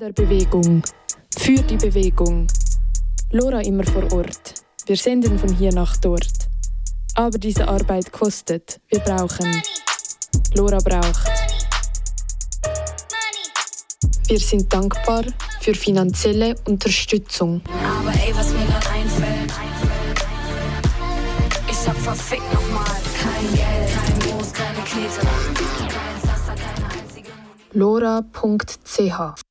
der Bewegung, für die Bewegung. Lora immer vor Ort. Wir senden von hier nach dort. Aber diese Arbeit kostet. Wir brauchen. Lora braucht. Wir sind dankbar für finanzielle Unterstützung. Aber ey, was mir grad einfällt, ich hab verfickt nochmal kein Geld, kein Moos, keine Knete, kein Pflaster, keine einzige lora.ch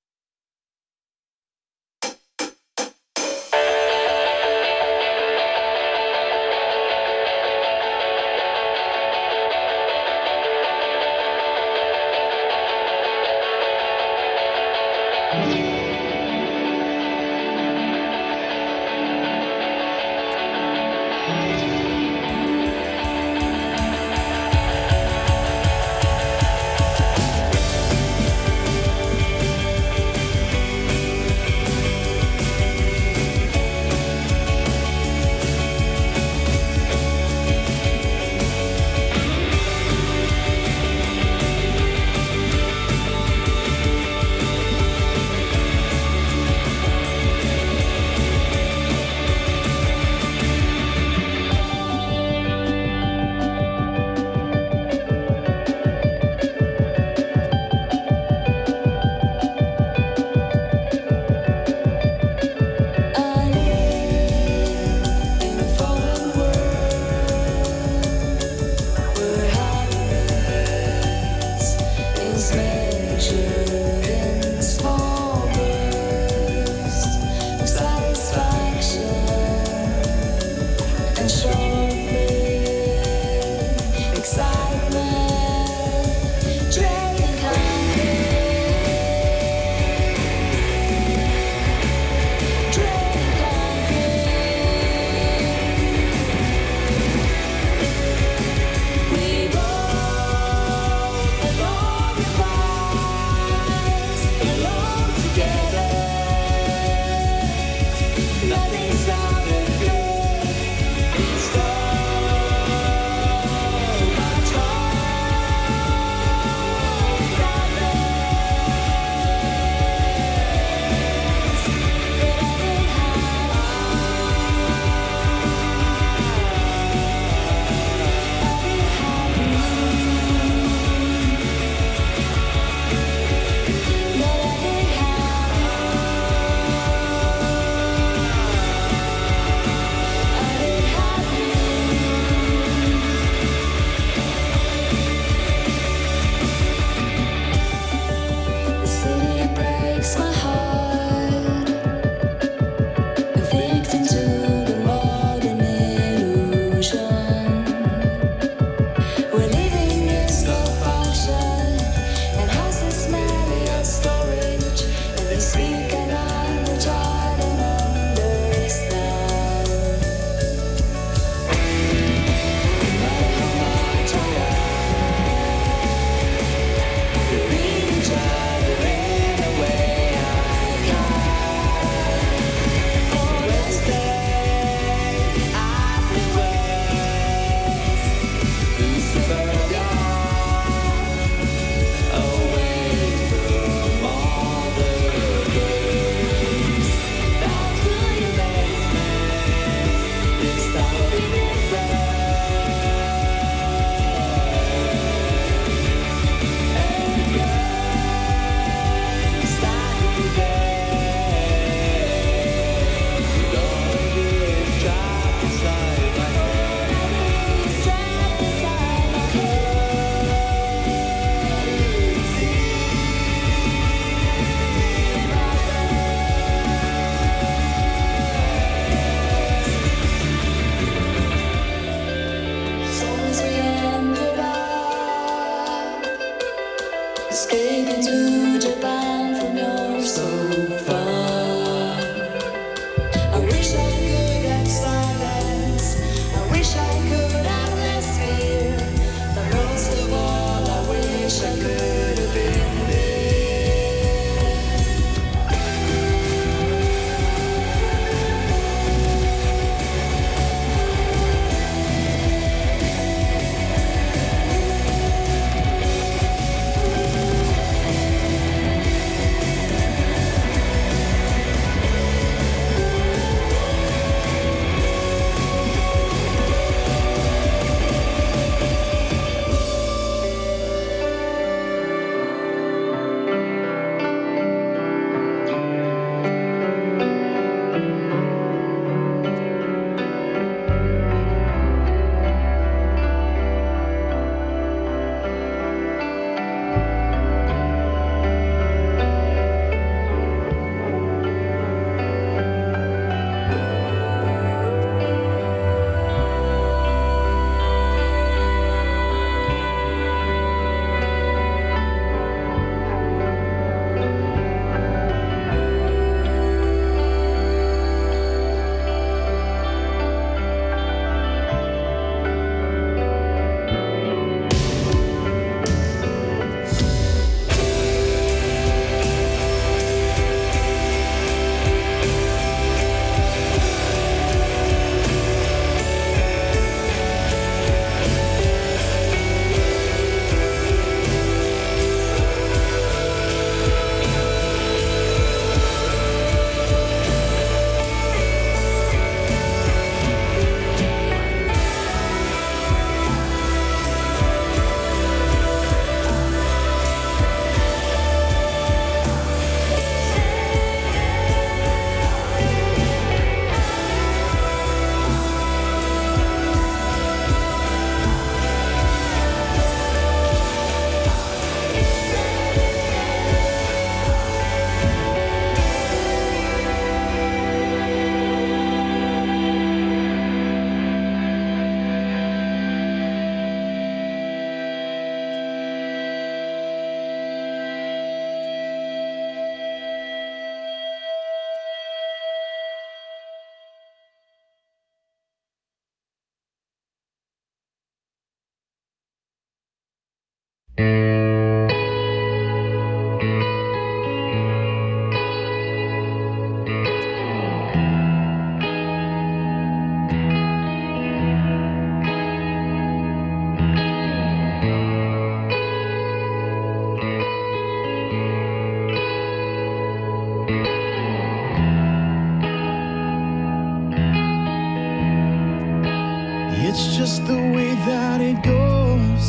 It's just the way that it goes.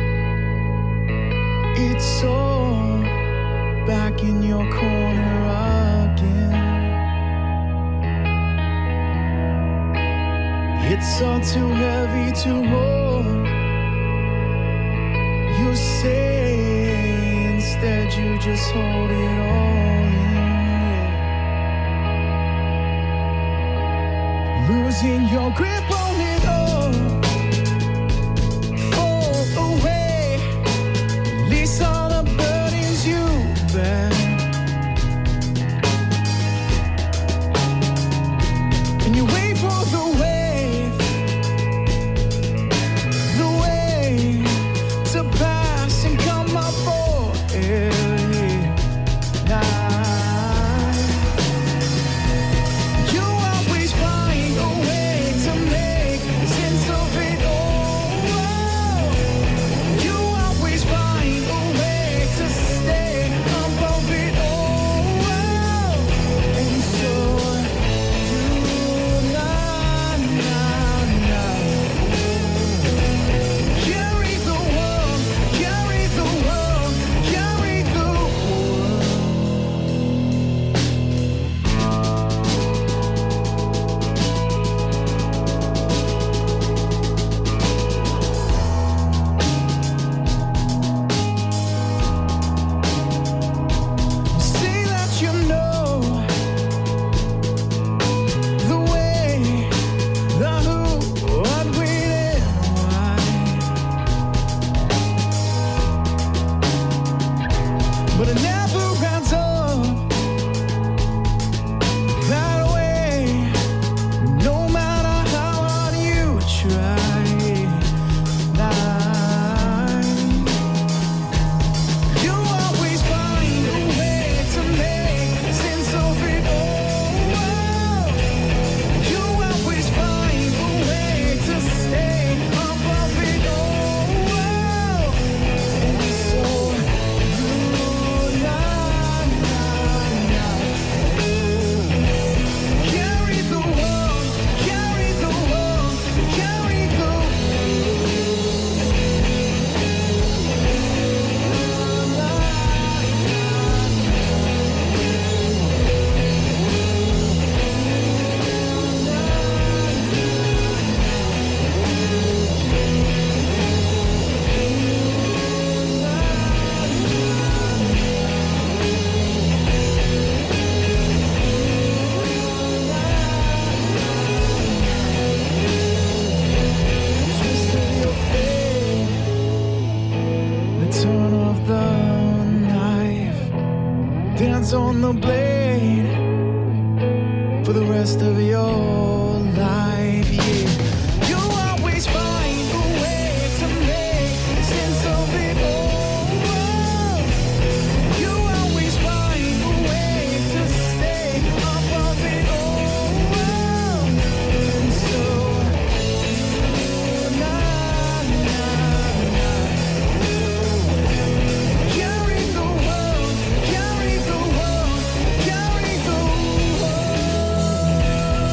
It's all back in your corner again. It's all too heavy to hold. You say instead you just hold it all in, yeah. Losing your grip on it all. Fall away. Release all the burdens you bear. And you wait for the wave to pass and come up for air. You always find a way to make sense of it all. You always find a way to stay above it all. And so you carry the world, carry the world, carry the world. Say that you know the way, the who, what, when, and why. But it never ends up that way, no matter how hard you try. You always find a way to make sense of it all. You always find a way to stay above it all. And so carry the world, carry the world, carry the world. Twist of your fate, the turn of the knife, dance on the blade for the rest of your life, yeah. You always find a way to make sense of it all. You always find a way to stay above it all. And so carry the world, carry the world, carry the world.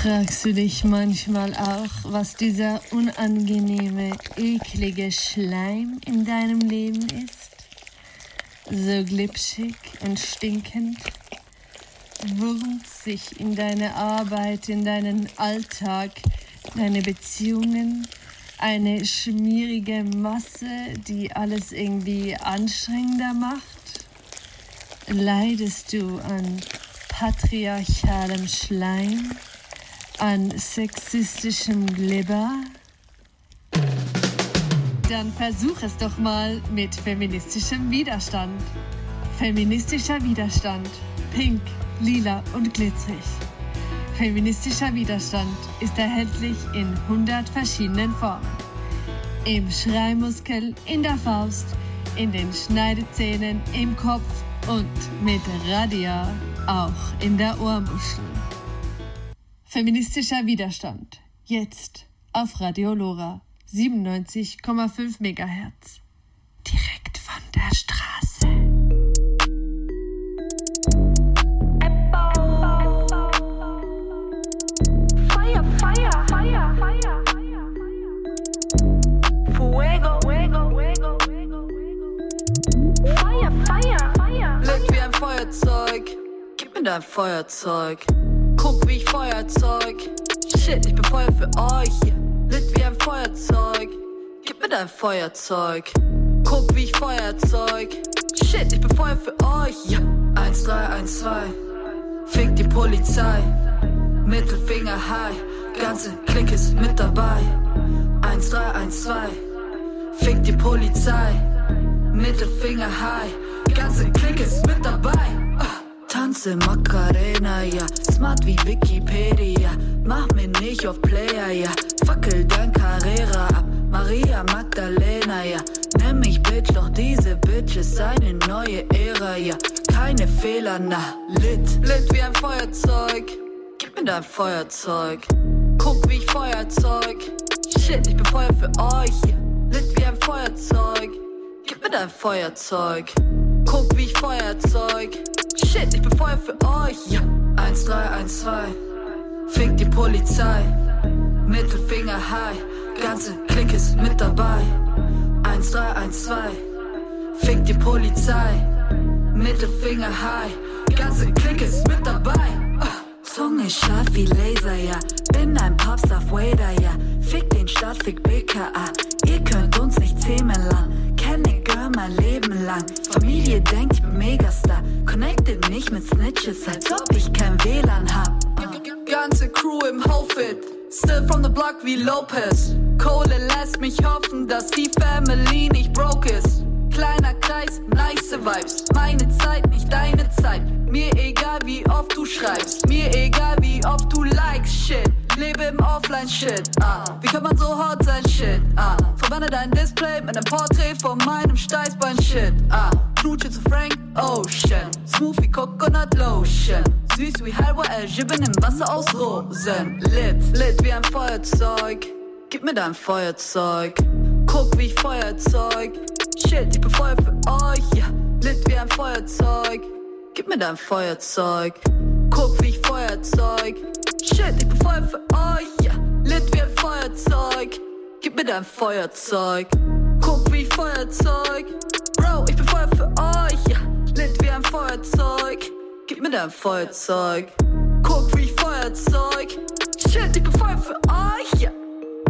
Fragst du dich manchmal auch, was dieser unangenehme, eklige Schleim in deinem Leben ist? So glitschig und stinkend? Wurmt sich in deine Arbeit, in deinen Alltag, deine Beziehungen, eine schmierige Masse, die alles irgendwie anstrengender macht? Leidest du an patriarchalem Schleim? An sexistischem Glibber? Dann versuch es doch mal mit feministischem Widerstand. Feministischer Widerstand. Pink, lila und glitzerig. Feministischer Widerstand ist erhältlich in 100 verschiedenen Formen. Im Schreimuskel, in der Faust, in den Schneidezähnen, im Kopf und mit Radia auch in der Ohrmuschel. Feministischer Widerstand. Jetzt auf Radio Lora 97,5 MHz. Direkt von der Straße. Fire, fire, fire, fire. Fuego, fuego, fuego, fuego. Fire, fire, fire. Lit wie ein Feuerzeug. Gib mir dein Feuerzeug. Guck wie ich Feuerzeug. Shit, ich bin Feuer für euch. Lit wie ein Feuerzeug. Gib mir dein Feuerzeug. Guck wie ich Feuerzeug. Shit, ich bin Feuer für euch. 1312. Fick die Polizei. Mittelfinger high. Ganze Clique ist mit dabei. 1312. Fick die Polizei. Mittelfinger high. Ganze Clique ist mit dabei. Tanze Macarena, ja, smart wie Wikipedia. Mach mir nicht auf Player, ja, fackel dein Carrera ab. Maria Magdalena, ja, nenn mich Bitch, doch diese Bitch ist eine neue Ära, ja. Keine Fehler, na, lit wie ein Feuerzeug. Gib mir dein Feuerzeug. Guck wie ich Feuerzeug. Shit, ich bin Feuer für euch, ja. Lit wie ein Feuerzeug. Gib mir dein Feuerzeug. Guck wie ich Feuerzeug. Shit, ich bin Feuer für euch. 1312. Fick die Polizei. Mittelfinger high. Ganze Clique ist mit dabei. 1312. Fick die Polizei. Mittelfinger high. Ganze Clique ist mit dabei. Zunge scharf wie Laser, ja. Bin ein Popstar-Wader, ja. Fick den Stadt, fick BKA. Ihr könnt uns nicht zähmen lang. Kenn ich Girl mein Leben lang. Familie denkt, ich bin Megastar. Connected nicht mit Snitches, als ob ich kein WLAN hab. Ganze Crew im Outfit. Still from the block wie Lopez. Kohle lässt mich hoffen, dass die Family nicht broke ist. Kleiner Kreis, nice Vibes. Meine Zeit, nicht deine Zeit. Mir egal wie oft du schreibst. Mir egal wie oft du likes shit. Lebe im Offline-Shit, Wie kann man so hot sein, shit, Verwende dein Display mit einem Porträt von meinem Steißbein-Shit, Knutsche zu Frank Ocean. Smooth wie Coconut Lotion. Süß wie Halwa El-Jibben im Wasser aus Rosen. Lit wie ein Feuerzeug. Gib mir dein Feuerzeug. Guck wie ich Feuerzeug. Shit, ich bin Feuer für euch, ja. Lit wie ein Feuerzeug. Gib mir dein Feuerzeug. Guck wie ich Feuerzeug. Shit, ich bin Feuer für euch, ja. Lit wie ein Feuerzeug. Gib mir dein Feuerzeug. Guck wie ich Feuerzeug. Bro, ich bin Feuer für euch, ja. Lit wie ein Feuerzeug. Gib mir dein Feuerzeug. Guck wie ich Feuerzeug. Shit, ich bin Feuer für euch, ja.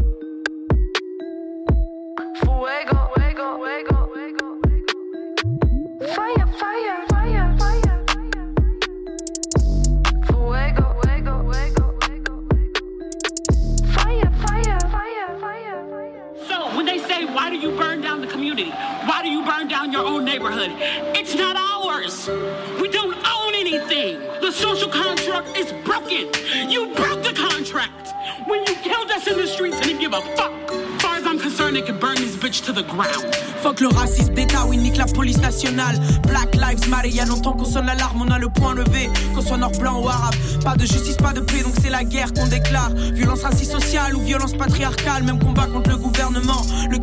Fuego, fuego, fuego, fuego. Fire, fire, fire, fire. Fuego, fuego, fuego, fuego. Fire, fire, fire, fire, fire. So, when they say, why do you burn down the community? Why do you burn down your own neighborhood? It's not ours. We don't own anything. The social contract is broken. You broke the contract. When you killed us in the streets and didn't give a fuck. As far as I'm concerned, they can burn this bitch to the ground. Fuck le racisme d'État, oui, nique la police nationale. Black Lives Matter, y'a longtemps qu'on sonne l'alarme, on a le point levé. Qu'on soit nord, blanc ou arabe. Pas de justice, pas de paix, donc c'est la guerre qu'on déclare. Violence raciste sociale ou violence patriarcale. Même combat contre le gouvernement. Le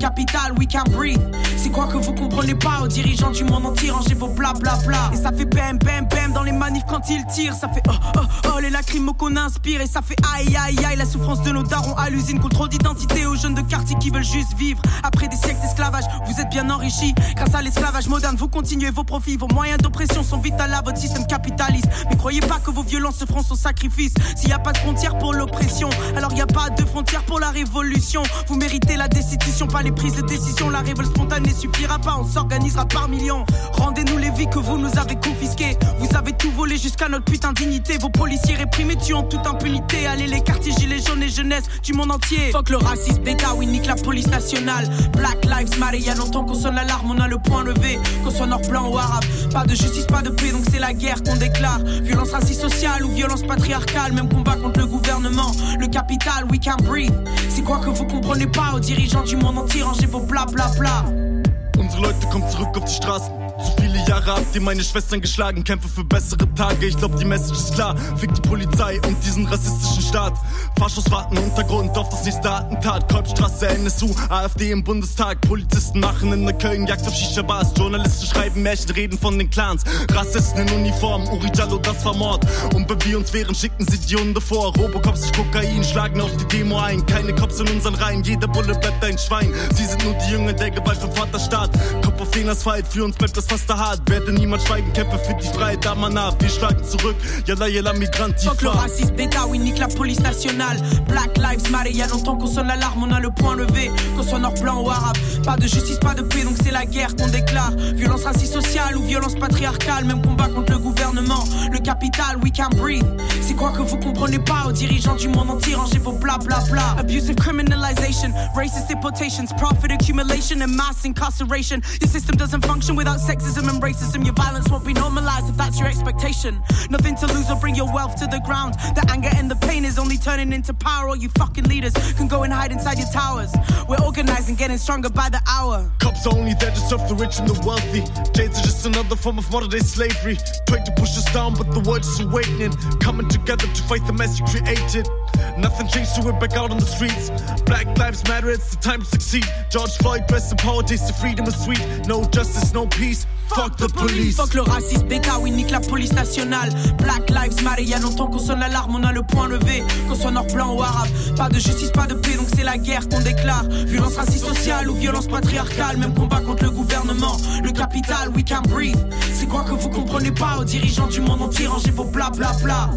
capitale, we can't breathe. C'est quoi que vous comprenez pas aux dirigeants du monde entier, rangez vos blablabla. Et ça fait bam bam bam dans les manifs quand ils tirent. Ça fait oh les lacrymos qu'on inspire. Et ça fait aïe aïe aïe la souffrance de nos darons à l'usine. Contrôle d'identité aux jeunes de quartier qui veulent juste vivre. Après des siècles d'esclavage, vous êtes bien enrichis. Grâce à l'esclavage moderne, vous continuez vos profits. Vos moyens d'oppression sont vitaux à votre système capitaliste. Mais croyez pas que vos violences se feront sans sacrifice. S'il y a pas de frontières pour l'oppression, alors y a pas de frontières pour la révolution. Vous méritez la destitution, pas les prises de décision. La révolte spontanée suffira pas, on s'organisera par millions. Rendez-nous les vies que vous nous avez confisquées. Vous avez tout volé jusqu'à notre putain de dignité. Vos policiers réprimés tuent en toute impunité. Allez les quartiers gilets jaunes et jeunesse du monde entier. Fuck le racisme bêta, oui nique la police nationale. Black Lives Matter, y'a longtemps qu'on sonne l'alarme, on a le point levé. Qu'on soit nord, blanc ou arabe. Pas de justice, pas de paix, donc c'est la guerre qu'on déclare. Violence raciste sociale ou violence patriarcale. Même combat contre le gouvernement. Le capital, we can't breathe. C'est quoi que vous comprenez pas aux dirigeants du monde entier, rangez vos blablabla. Unsere Leute kommen zurück auf die Straßen. Zu viele Jahre habt ihr meine Schwestern geschlagen. Kämpfe für bessere Tage, ich glaub die Message ist klar. Fick die Polizei und diesen rassistischen Staat. Faschos warten Untergrund auf das nächste Attentat. Kolbstraße, NSU, AfD im Bundestag. Polizisten machen in der Köln Jagd auf Shisha-Bars. Journalisten schreiben Märchen, reden von den Clans. Rassisten in Uniform, Uri Jallo, das war Mord. Und wenn wir uns wehren, schicken sie die Hunde vor. Robocops durch Kokain, schlagen auf die Demo ein. Keine Cops in unseren Reihen, jeder Bulle bleibt ein Schwein. Sie sind nur die Jünger der Gewalt vom Vaterstaat. Kopf auf den Asphalt, für uns bleibt das fast hart. Werde niemand schweigen, kämpfe für die Freiheit, Amana. Wir schlagen zurück, yalla yalla migranti. Fuck le racisme bêta, oui nique la police nationale. Black Lives Matter, y'a longtemps qu'on sonne l'alarme, on a le point levé. Qu'on soit nord, blanc ou arabe. Pas de justice, pas de paix, donc c'est la guerre qu'on déclare. Violence raciste sociale ou violence patriarcale. Même combat contre le gouvernement. Le capital, we can't breathe. C'est quoi que vous comprenez pas aux dirigeants du monde entier, rangez vos blablabla. Abusive criminalization, racist deportations, profit accumulation and mass incarceration. Your system doesn't function without sexism and racism. Your violence won't be normalized if that's your expectation. Nothing to lose or bring your wealth to the ground. The anger and the pain is only turning into power. All you fucking leaders can go and hide inside your towers. We're organizing, getting stronger by the hour. Cops are only there to serve the rich and the wealthy. Jails are just another form of modern day slavery. Trying to push us down, but the world is awakening. Coming together to fight the mess you created. Nothing changed, so we're back out on the streets. Black lives matter, it's the time to succeed. George Floyd, rest in power, taste of freedom is sweet. No justice, no peace. Fuck the police. Fuck le racisme bêta, oui nique la police nationale. Black Lives Matter, y'a longtemps qu'on sonne l'alarme, on a le point levé. Qu'on soit nord, blanc ou arabe. Pas de justice, pas de paix, donc c'est la guerre qu'on déclare. Violence raciste sociale ou violence patriarcale. Même combat contre le gouvernement. Le capital, we can't breathe. C'est quoi que vous comprenez pas aux dirigeants du monde entier, rangez vos blablabla.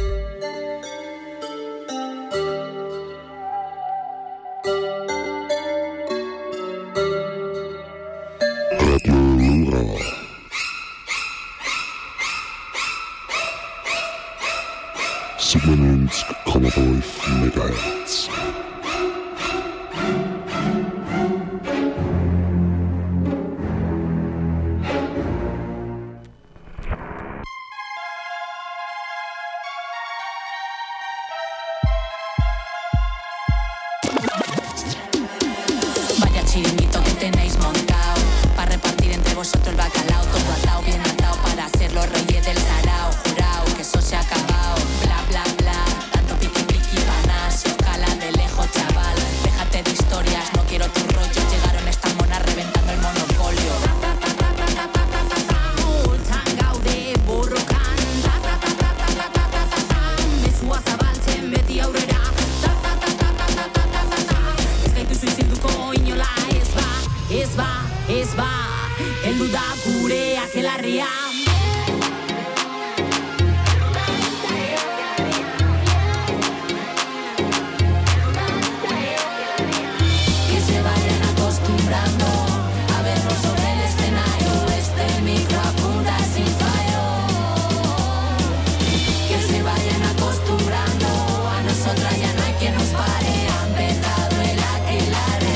Sigmund Commodore Megahertz. Vaya chiringuito que tenéis montado, para repartir entre vosotros el bacalao, todo atado, bien atado, para ser los reyes del sarao, jurao, que eso se ha acabado, bla bla bla, tanto piqui piqui panas, escala de lejos chaval, déjate de historias, no quiero tus rollos, llegaron estas monas reventando el monopolio. Gaude borrokan, mesua zabaltzen beti aurrera, ez gaituzu isilduko inola ez ba, heldu da gure akelarria. Que se vayan acostumbrando a vernos sobre el escenario, este micro apunta sin fallo. Que se vayan acostumbrando, a nosotras ya no hay quien nos pare, ha empezado el aquelarre.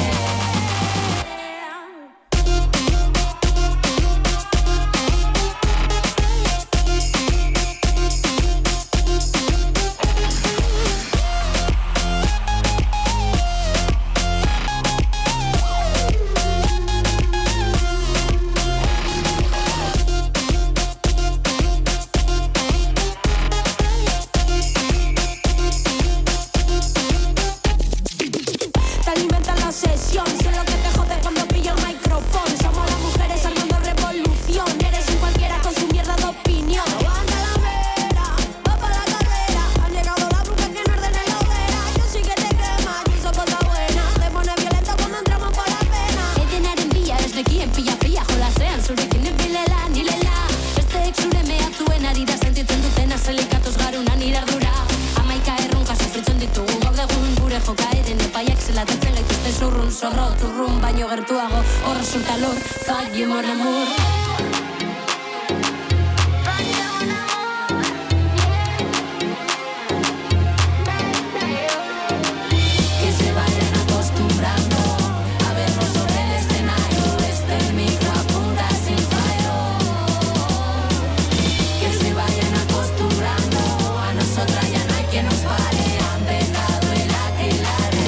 zurrun, zorro, turrun, baino gertuago, hor resulta lor, falle mon amor. Que se vayan acostumbrando a vernos sobre el escenario, este micro apunta sin fallo. Que se vayan acostumbrando, a nosotras ya no hay quien nos pare, ha empezado el aquelarre.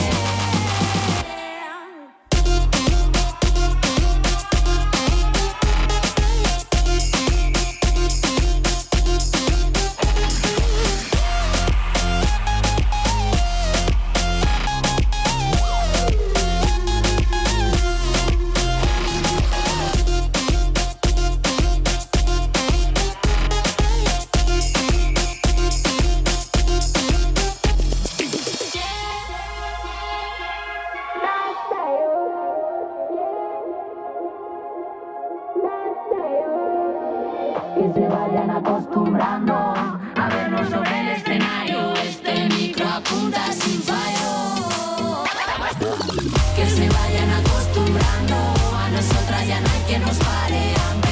Que se vayan acostumbrando a vernos sobre el escenario, este micro apunta sin fallo. Que se vayan acostumbrando, a nosotras ya no hay quien nos pare.